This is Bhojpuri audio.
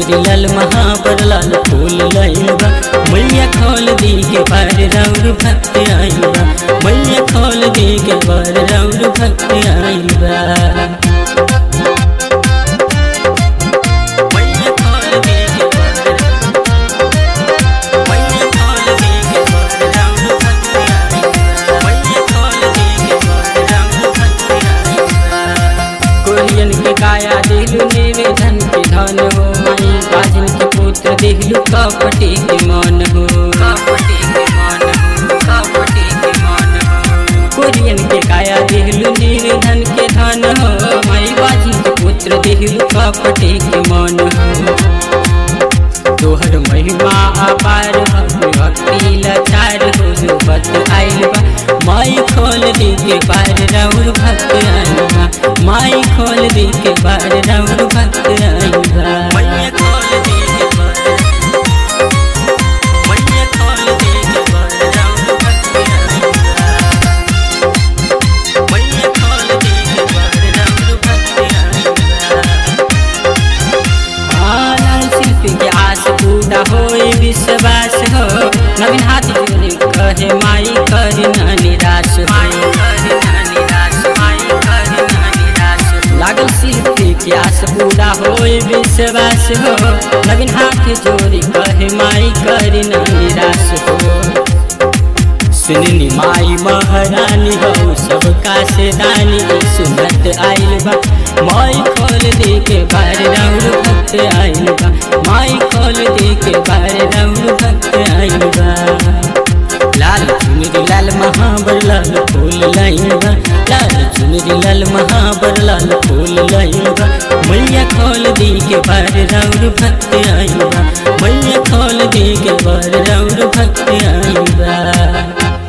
चुनरी लाल महाबर लाल फूल लाइल बा मैया खोल दी के बार राउर भक्त आइल बा मैया खोल दी के बार राउर भक्त आइल बा। काया दिलु निवेदन के धन हो माई बाजिन के पुत्र दिलु कपटी के मन हो कपटी के मन हो कपटी के मन हो कोरियन के काया दिलु निवेदन के धन हो माई बाजिन के पुत्र दिलु कपटी के मन हो। तोहर महिमा अपार भक्ति लाचार हो सुबत आइल बा माई खोल दी के बार राउर भक्त आइल बा माई खोल दी के बार राउर भक्त आइल बा। मैया खोल दी के बार मैया खोल दी के बार राउर भक्त आइल बा मैया खोल दी के बार राउर भक्त आइल बा। लाल शिल्पी के आस पूरा होए विश्वास हो नवीन हाथ जोड़े कहे माई कर न निराश माई कर न निराश माई कर न निराश लागल शिल्पी के आस पूरा होए विश्वास हो नवीन हाथ जोड़े कहे माई कर न निराश हो। सुननी माई महारानी हो सबका से दानी सुनत आइल बा माई खोल दे के बार राउर भक्त आइल बा माई खोल दे के बार राउर भक्त आइल बा। लाल चुनरी लाल महाबर लाल फूल लाइल बा लाल चुनरी लाल महाबर लाल फूल लाइल बा मैया खोल दी के बार राउर भक्त आइल बा मैया खोल दी के बार राउर भक्त आइल बा।